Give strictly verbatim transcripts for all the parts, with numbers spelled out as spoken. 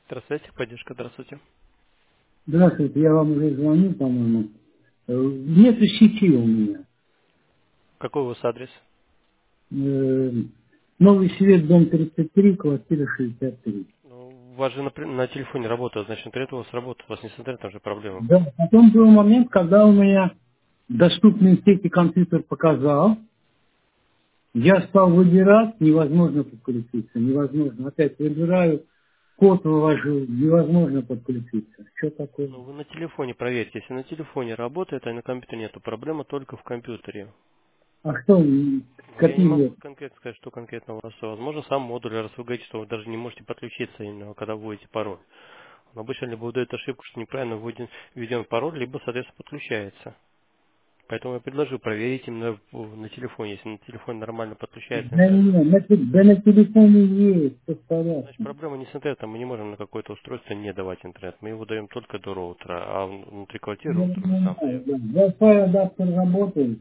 Здравствуйте, поддержка, здравствуйте. Здравствуйте, я вам уже звоню, по-моему. Э, Нет сети у меня. Какой у вас адрес? Э, Новый Свет, дом тридцать три, квартира шестьдесят три. Ну, у вас же на, при- на телефоне работает, значит, интернет у вас работает, у вас не с интернетом же проблема. Да, потом был момент, когда у меня доступный сети компьютер показал, я стал выбирать, невозможно подключиться, невозможно. Опять выбираю, код вывожу, невозможно подключиться. Что такое? Ну, вы на телефоне проверьте, если на телефоне работает, а на компьютере нету, проблема только в компьютере. А что, м, Ну, я не могу какие? конкретно сказать, что конкретно у вас. Возможно, сам модуль, раз вы говорите, что вы даже не можете подключиться именно, когда вводите пароль. Он обычно либо выдает ошибку, что неправильно введен, введен пароль, либо, соответственно, подключается. Поэтому я предложу проверить именно в- на телефоне. Если на телефоне нормально подключается Да, интернет, не, на, те- да на телефоне есть, все в значит, порядке. проблема не с интернетом. Мы не можем на какое-то устройство не давать интернет. Мы его даем только до роутера, а вн- внутри квартиры Я не роутер мы сам знаю, даем. да. Wi-Fi адаптер работает.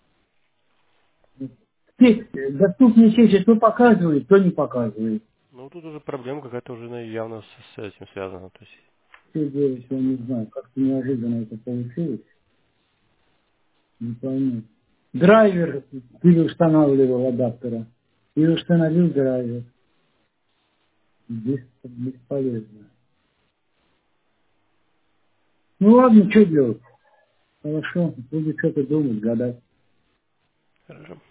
Сеть, э, доступная сеть, то показывает, то не показывает. Ну, тут уже проблема какая-то уже наверное, явно с, с этим связана. То есть, Что делать, я не знаю. Как-то неожиданно это получилось. Не пойму. Драйвер переустанавливал адаптера. Переустановил драйвер. Бес- бесполезно. Ну ладно, что делать? Хорошо, буду что-то думать, гадать. хорошо.